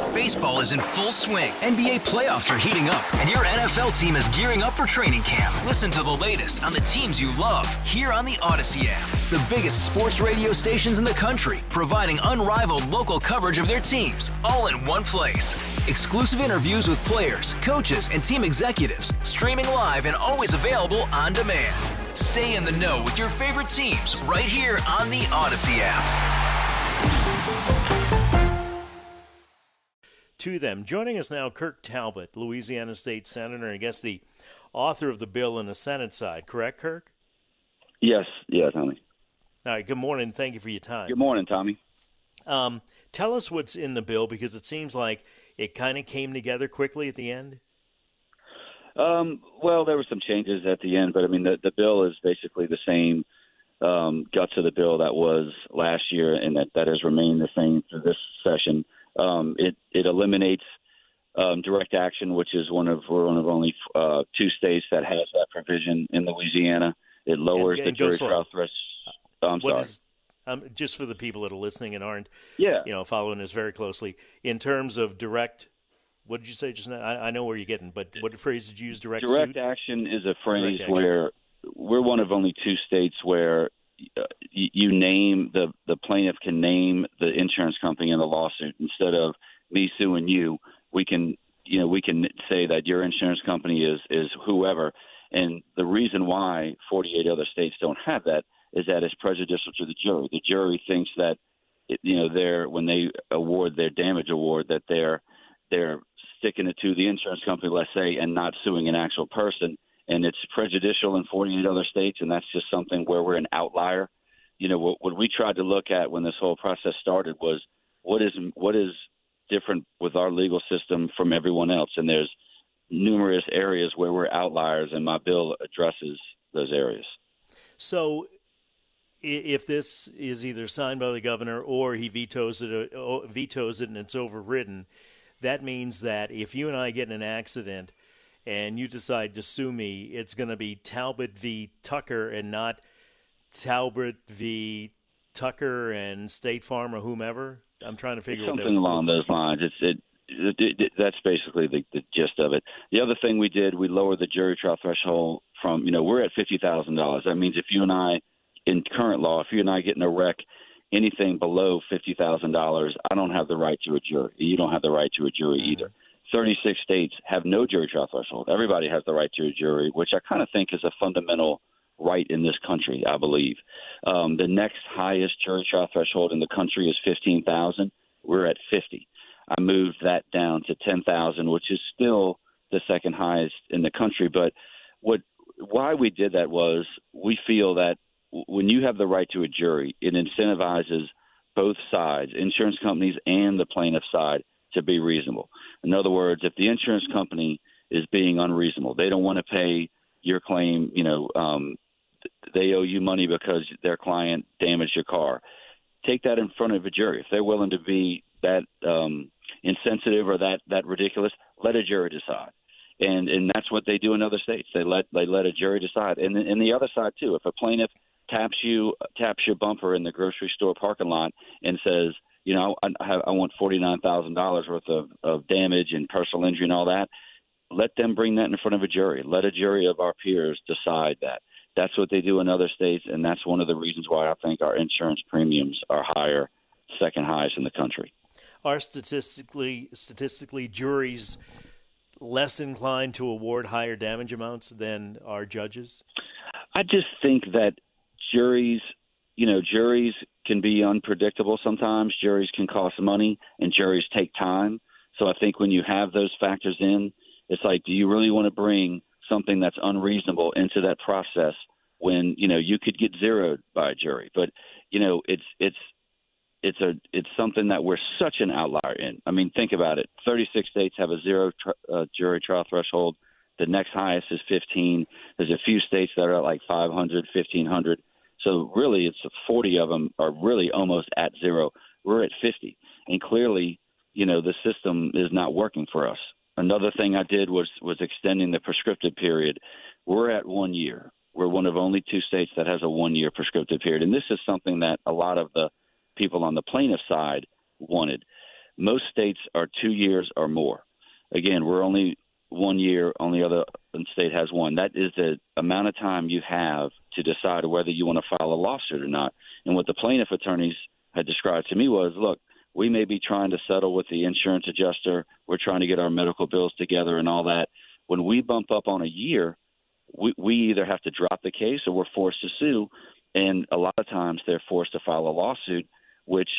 Baseball is in full swing. NBA playoffs are heating up, and your NFL team is gearing up for training camp. Listen to the latest on the teams you love here on the Odyssey app. The biggest sports radio stations in the country, providing unrivaled local coverage of their teams, all in one place. Exclusive interviews with players, coaches, and team executives, streaming live and always available on demand. Stay in the know with your favorite teams right here on the Odyssey app. To them. Joining us now, Kirk Talbot, Louisiana State Senator, and I guess the author of the bill in the Senate side. Correct, Kirk? Yes, Tommy. All right, good morning. Thank you for your time. Good morning, Tommy. Tell us what's in the bill, because it seems like it kind of came together quickly at the end. Well, there were some changes at the end, but, I mean, the bill is basically the same guts of the bill that was last year, and that has remained the same for this session. It eliminates direct action, which is we're one of only 2 states that has that provision in Louisiana. It lowers the jury trial threshold. Just for the people that are listening and aren't, following this very closely, in terms of direct. What did you say just now? I know where you're getting, but what phrase did you use? Direct action is a phrase where we're one of only 2 states where you name the plaintiff can name the insurance company in the lawsuit instead of me suing you. We can say that your insurance company is whoever, and the reason why 48 other states don't have that is that it's prejudicial to the jury. The jury thinks that when they award their damage award that they're sticking it to the insurance company, let's say, and not suing an actual person. And it's prejudicial in 48 other states, and that's just something where we're an outlier. What we tried to look at when this whole process started was what is different with our legal system from everyone else, and there's numerous areas where we're outliers, and my bill addresses those areas. So if this is either signed by the governor or he vetoes it and it's overridden, that means that if you and I get in an accident and you decide to sue me, it's going to be Talbot v. Tucker and not Talbot v. Tucker and State Farm or whomever? I'm trying to figure out something along those lines. That's basically the gist of it. The other thing we did, we lowered the jury trial threshold from, we're at $50,000. That means if you and I, in current law, if you and I get in a wreck, anything below $50,000, I don't have the right to a jury. You don't have the right to a jury either. 36 states have no jury trial threshold. Everybody has the right to a jury, which I kind of think is a fundamental right in this country, I believe. The next highest jury trial threshold in the country is $15,000. We're at $50,000. I moved that down to $10,000, which is still the second highest in the country. But why we did that was we feel that when you have the right to a jury, it incentivizes both sides, insurance companies and the plaintiff side, to be reasonable. In other words, if the insurance company is being unreasonable, they don't want to pay your claim, they owe you money because their client damaged your car. Take that in front of a jury. If they're willing to be that insensitive or that ridiculous, let a jury decide. And that's what they do in other states. They let a jury decide. And the other side too, if a plaintiff taps your bumper in the grocery store parking lot and says, I want $49,000 worth of damage and personal injury and all that, let them bring that in front of a jury. Let a jury of our peers decide that. That's what they do in other states, and that's one of the reasons why I think our insurance premiums are higher, second highest in the country. Are statistically juries less inclined to award higher damage amounts than our judges? I just think that juries can be unpredictable sometimes. Juries can cost money, and juries take time. So I think when you have those factors in, it's like, do you really want to bring something that's unreasonable into that process when, you could get zeroed by a jury? But, it's something that we're such an outlier in. I mean, think about it. 36 states have a zero jury trial threshold. The next highest is 15. There's a few states that are at like 500, 1,500. So really, it's 40 of them are really almost at zero. We're at 50. And clearly, the system is not working for us. Another thing I did was extending the prescriptive period. We're at 1 year. We're one of only 2 states that has a 1-year prescriptive period. And this is something that a lot of the people on the plaintiff side wanted. Most states are 2 years or more. Again, we're only 1 year. Only other state has one. That is the amount of time you have to decide whether you want to file a lawsuit or not. And what the plaintiff attorneys had described to me was, look, we may be trying to settle with the insurance adjuster. We're trying to get our medical bills together and all that. When we bump up on a year, we either have to drop the case or we're forced to sue. And a lot of times they're forced to file a lawsuit, which,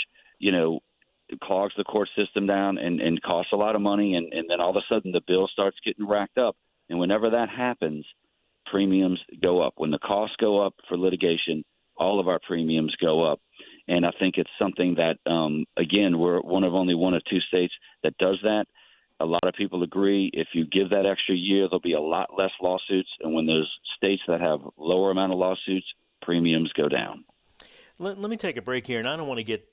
clogs the court system down and costs a lot of money. And then all of a sudden the bill starts getting racked up. And whenever that happens, premiums go up. When the costs go up for litigation, all of our premiums go up. And I think it's something that, again, we're one of only 1 or 2 states that does that. A lot of people agree if you give that extra year, there'll be a lot less lawsuits. And when those states that have lower amount of lawsuits, premiums go down. Let me take a break here, and I don't want to get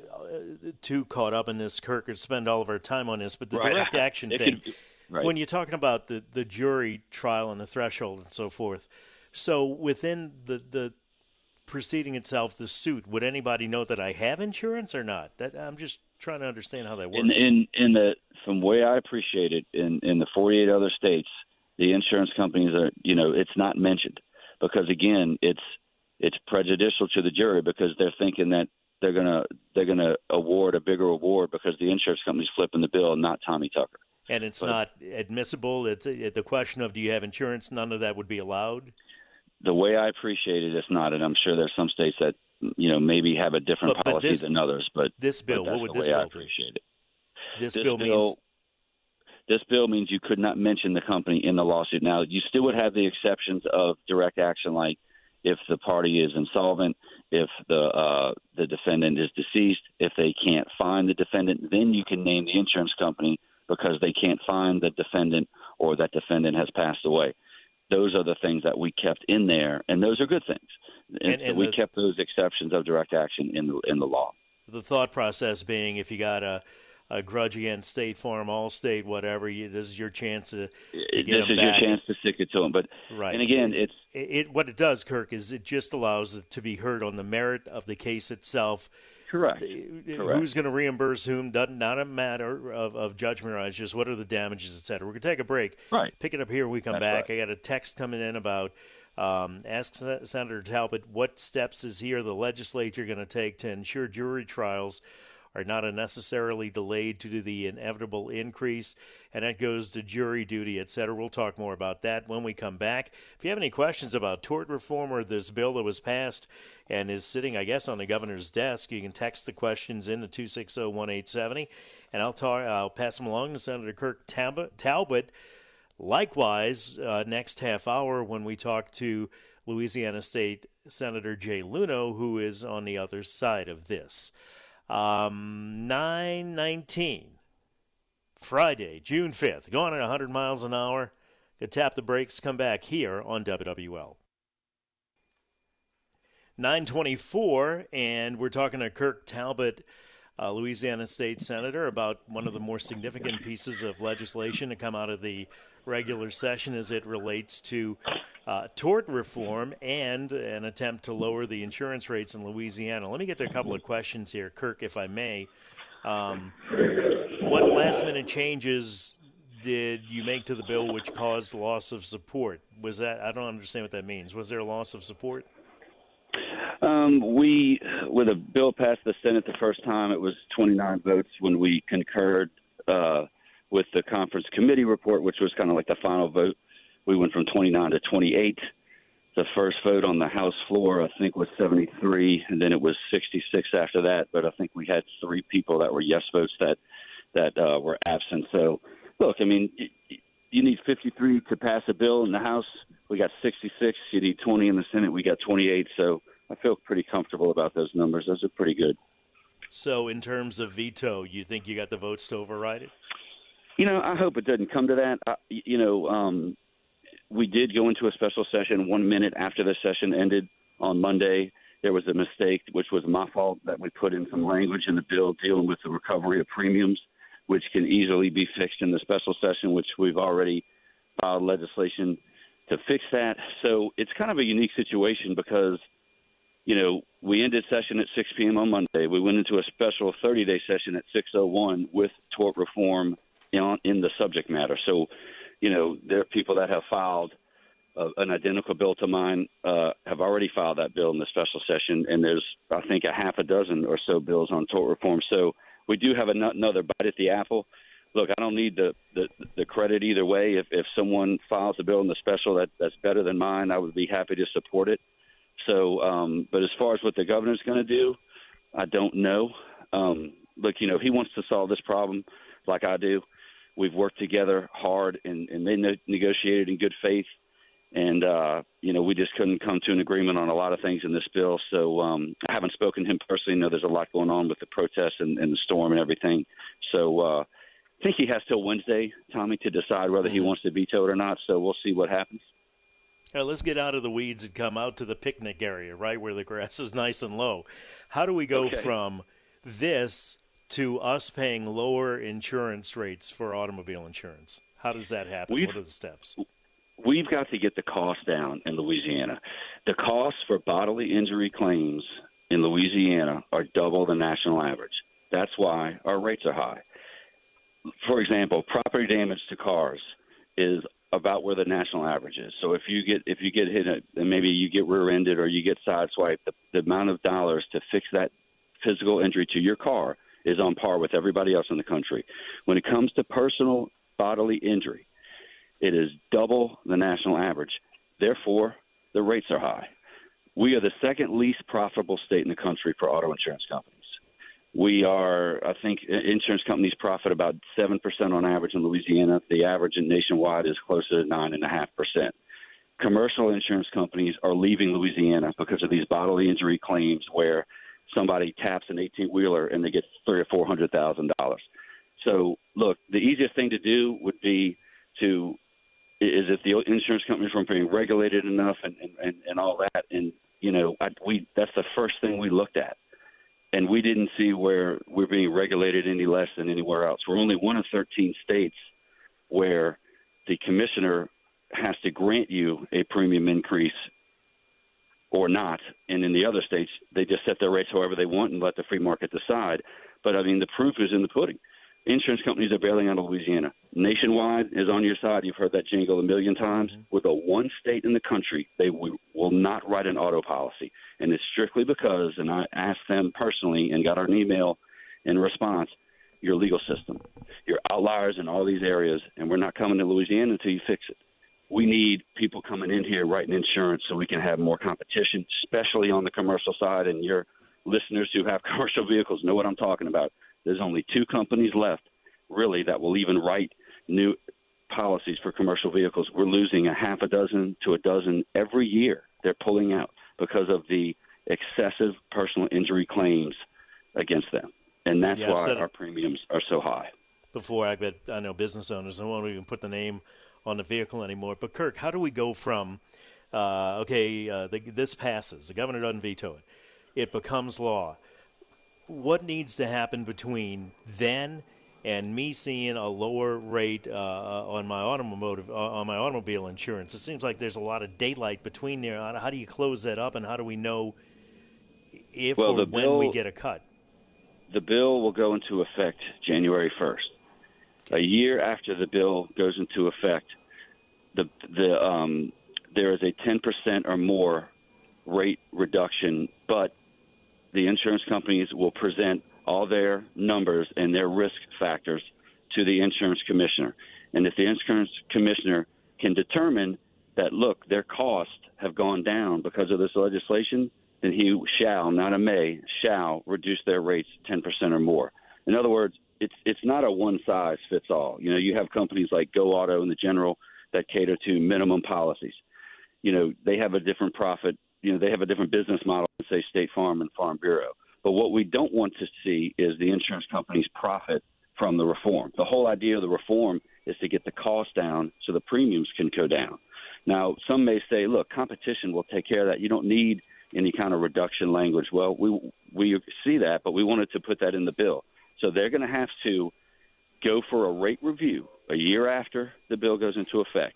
too caught up in this, Kirk, or spend all of our time on this, but the direct action thing, when you're talking about the jury trial and the threshold and so forth, so within the proceeding itself, the suit, would anybody know that I have insurance or not? I'm just trying to understand how that works. From the way I appreciate it, in the 48 other states, the insurance companies are, it's not mentioned because, again, it's prejudicial to the jury because they're thinking that they're gonna award a bigger award because the insurance company's flipping the bill, not Tommy Tucker. And it's not admissible. It's the question of do you have insurance? None of that would be allowed. The way I appreciate it, it's not, and I'm sure there's some states that maybe have a different policy than others. But this bill, what would this bill? I appreciate it. This bill means you could not mention the company in the lawsuit. Now, you still would have the exceptions of direct action, like if the party is insolvent, if the defendant is deceased, if they can't find the defendant, then you can name the insurance company because they can't find the defendant or that defendant has passed away. Those are the things that we kept in there, and those are good things. And we kept those exceptions of direct action in the law. The thought process being, if you got a grudge against State Farm, Allstate, whatever, this is your chance to get them back. This is your chance to stick it to them. But right. And again, what it does, Kirk, is it just allows it to be heard on the merit of the case itself. Correct. Who's going to reimburse whom? Not a matter of judgment rights, just what are the damages, et cetera. We're going to take a break. Right. Pick it up here when we come back. Right. I got a text coming in about ask Senator Talbot what steps is he or the legislature going to take to ensure jury trials are not unnecessarily delayed due to the inevitable increase, and that goes to jury duty, et cetera. We'll talk more about that when we come back. If you have any questions about tort reform or this bill that was passed and is sitting, I guess, on the governor's desk, you can text the questions in to 260-1870, and I'll pass them along to Senator Kirk Talbot. Likewise, next half hour when we talk to Louisiana State Senator Jay Luneau, who is on the other side of this. 9:19, Friday, June 5th. Going at 100 miles an hour. To tap the brakes, come back here on WWL. 9:24, and we're talking to Kirk Talbot, Louisiana State Senator, about one of the more significant pieces of legislation to come out of the regular session as it relates to tort reform and an attempt to lower the insurance rates in Louisiana. Let me get to a couple of questions here, Kirk, if I may. What last-minute changes did you make to the bill which caused loss of support? Was that, I don't understand what that means. Was there a loss of support? When a bill passed the Senate the first time, it was 29 votes. When we concurred with the conference committee report, which was kind of like the final vote, we went from 29 to 28. The first vote on the House floor, I think, was 73, and then it was 66 after that. But I think we had 3 people that were yes votes that were absent. So, look, I mean, you need 53 to pass a bill in the House. We got 66. You need 20 in the Senate. We got 28. So I feel pretty comfortable about those numbers. Those are pretty good. So in terms of veto, you think you got the votes to override it? I hope it doesn't come to that. We did go into a special session 1 minute after the session ended on Monday. There was a mistake, which was my fault, that we put in some language in the bill dealing with the recovery of premiums, which can easily be fixed in the special session, which we've already filed legislation to fix that. So it's kind of a unique situation because, we ended session at 6 p.m. on Monday. We went into a special 30-day session at 6:01 with tort reform in the subject matter. So, there are people that have filed an identical bill to mine, have already filed that bill in the special session, and there's, I think, a half a dozen or so bills on tort reform. So we do have another bite at the apple. Look, I don't need the credit either way. If someone files a bill in the special that's better than mine, I would be happy to support it. So, but as far as what the governor's going to do, I don't know. Look, he wants to solve this problem like I do. We've worked together hard, and they negotiated in good faith. And, we just couldn't come to an agreement on a lot of things in this bill. So I haven't spoken to him personally. I know there's a lot going on with the protests and the storm and everything. So I think he has till Wednesday, Tommy, to decide whether he wants to veto it or not. So we'll see what happens. All right, let's get out of the weeds and come out to the picnic area, right, where the grass is nice and low. How do we go from this to us paying lower insurance rates for automobile insurance? How does that happen? What are the steps? We've got to get the cost down in Louisiana. The costs for bodily injury claims in Louisiana are double the national average. That's why our rates are high. For example, property damage to cars is about where the national average is. So if you get hit and maybe you get rear-ended or you get sideswiped, the amount of dollars to fix that physical injury to your car is on par with everybody else in the country. When it comes to personal bodily injury, it is double the national average. Therefore, the rates are high. We are the second least profitable state in the country for auto insurance companies. We are, I think, insurance companies profit about 7% on average in Louisiana. The average nationwide is closer to 9.5%. Commercial insurance companies are leaving Louisiana because of these bodily injury claims where somebody taps an 18-wheeler and they get $300,000 or $400,000. So, look, the easiest thing to do would be is if the insurance companies weren't being regulated enough and all that. And, that's the first thing we looked at. And we didn't see where we're being regulated any less than anywhere else. We're only one of 13 states where the commissioner has to grant you a premium increase or not. And in the other states, they just set their rates however they want and let the free market decide. But, the proof is in the pudding. Insurance companies are bailing out of Louisiana. Nationwide is on your side. You've heard that jingle a million times. We're the one state in the country they will not write an auto policy. And it's strictly because, and I asked them personally and got an email in response, your legal system. You're outliers in all these areas, and we're not coming to Louisiana until you fix it. We need people coming in here writing insurance so we can have more competition, especially on the commercial side. And your listeners who have commercial vehicles know what I'm talking about. There's only 2 companies left, really, that will even write new policies for commercial vehicles. We're losing a half a dozen to a dozen every year. They're pulling out because of the excessive personal injury claims against them. And that's why our premiums are so high. Before, I know business owners don't want to even put the name on the vehicle anymore. But, Kirk, how do we go from, this passes, the governor doesn't veto it, it becomes law. What needs to happen between then and me seeing a lower rate on my automobile insurance? It seems like there's a lot of daylight between there. How do you close that up, and how do we know if or when we get a cut? The bill will go into effect January 1st. A year after the bill goes into effect, there is a 10% or more rate reduction, but the insurance companies will present all their numbers and their risk factors to the insurance commissioner. And if the insurance commissioner can determine that, look, their costs have gone down because of this legislation, then he shall, not a may, shall reduce their rates 10% or more. In other words, it's not a one-size-fits-all. You have companies like Go Auto and the General that cater to minimum policies. They have a different profit. They have a different business model than, say, State Farm and Farm Bureau. But what we don't want to see is the insurance companies profit from the reform. The whole idea of the reform is to get the cost down so the premiums can go down. Now, some may say, look, competition will take care of that. You don't need any kind of reduction language. Well, we see that, but we wanted to put that in the bill. So they're going to have to go for a rate review a year after the bill goes into effect.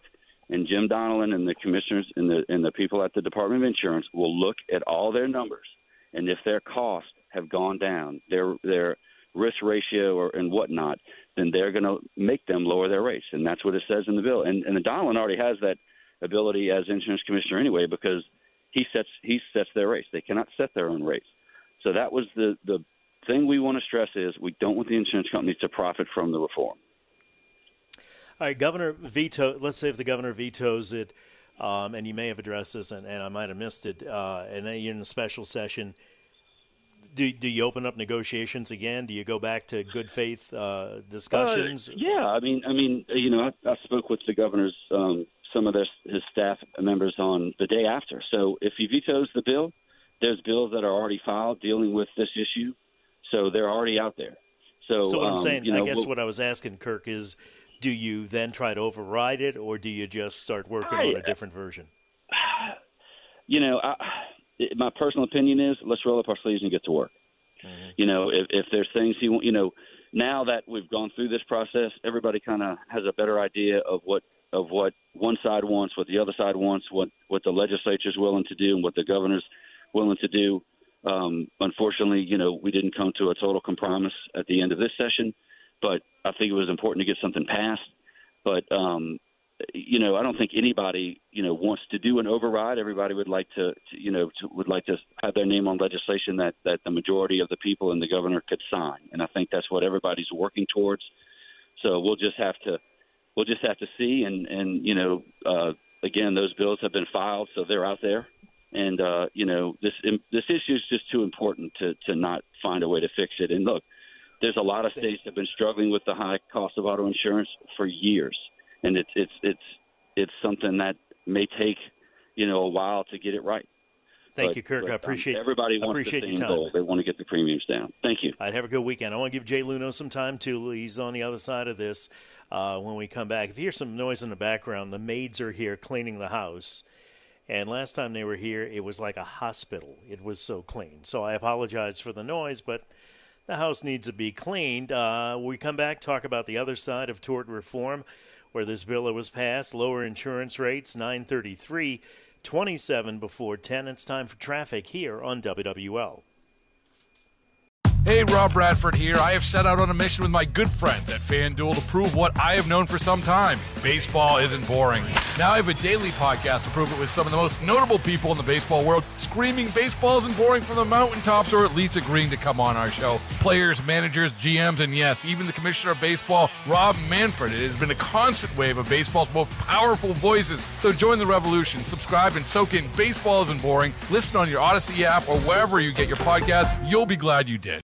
And Jim Donelon and the commissioners and the people at the Department of Insurance will look at all their numbers, and if their costs have gone down, their risk ratio and whatnot, then they're going to make them lower their rates, and that's what it says in the bill. And the Donelon already has that ability as insurance commissioner anyway, because he sets their rates. They cannot set their own rates. So that was the thing we want to stress is we don't want the insurance companies to profit from the reform. All right, let's say if the governor vetoes it, and you may have addressed this, and I might have missed it, and then you're in a special session, do you open up negotiations again? Do you go back to good faith discussions? Yeah, I mean, I spoke with the governor's some of his staff members on the day after. So if he vetoes the bill, there's bills that are already filed dealing with this issue, so they're already out there. So what I'm saying, I guess what I was asking, Kirk, is do you then try to override it, or do you just start working on a different version? My personal opinion is let's roll up our sleeves and get to work. Mm-hmm. If there's things now that we've gone through this process, everybody kind of has a better idea of what one side wants, what the other side wants, what the legislature's willing to do, and what the governor's willing to do. Unfortunately, we didn't come to a total compromise at the end of this session, but I think it was important to get something passed. But I don't think anybody wants to do an override. Everybody would like to have their name on legislation that the majority of the people and the governor could sign, and I think that's what everybody's working towards. So we'll just have to see, and again, those bills have been filed, so they're out there, and this issue is just too important to not find a way to fix it. And look, there's a lot of states that have been struggling with the high cost of auto insurance for years, and it's something that may take a while to get it right. Thank you, Kirk. I appreciate everybody wants the same goal. They want to get the premiums down. Thank you. I'd have a good weekend. I want to give Jay Luno some time too. He's on the other side of this. When we come back, if you hear some noise in the background, the maids are here cleaning the house. And last time they were here, it was like a hospital. It was so clean. So I apologize for the noise, but the house needs to be cleaned. We come back, talk about the other side of tort reform, where this bill was passed, lower insurance rates, 9:33, 27 before 10. It's time for traffic here on WWL. Hey, Rob Bradford here. I have set out on a mission with my good friends at FanDuel to prove what I have known for some time. Baseball isn't boring. Now I have a daily podcast to prove it with some of the most notable people in the baseball world, screaming baseball isn't boring from the mountaintops, or at least agreeing to come on our show. Players, managers, GMs, and yes, even the commissioner of baseball, Rob Manfred. It has been a constant wave of baseball's most powerful voices. So join the revolution. Subscribe and soak in Baseball Isn't Boring. Listen on your Odyssey app or wherever you get your podcasts. You'll be glad you did.